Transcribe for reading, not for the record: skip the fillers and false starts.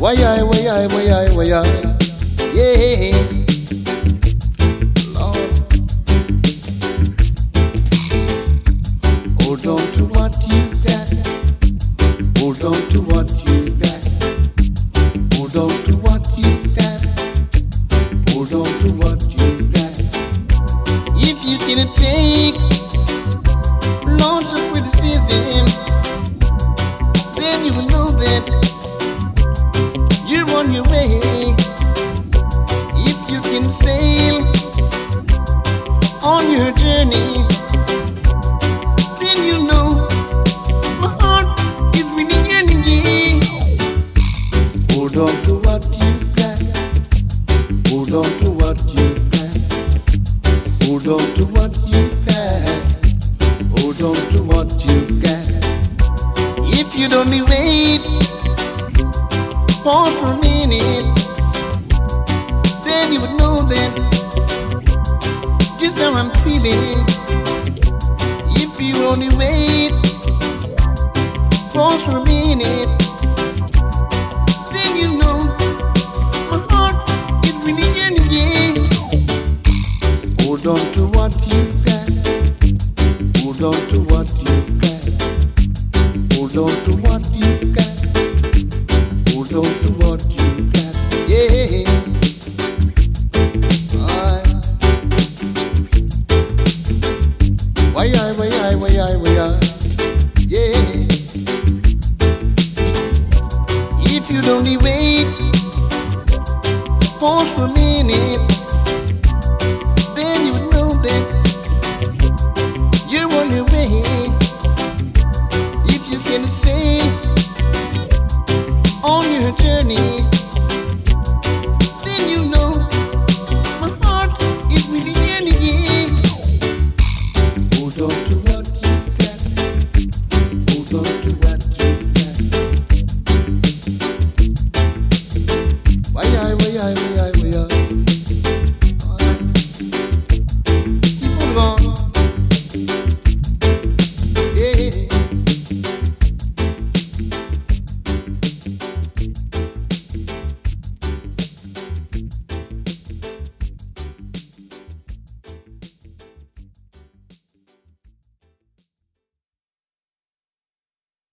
Why I, yeah, Lord, hold on to what you got, hold on to what you got, hold on to what you got, hold on to what you got. If you can take lots of criticism, then you will know that you're on your way. If you can sail on your journey, then you know my heart is really yearning. Yeah. Hold on to what you got, hold on to what you got, hold on to what you got, hold on to what you got. If you'd only wait, pause for a minute, then you would know that just how I'm feeling. If you only wait, pause for a minute,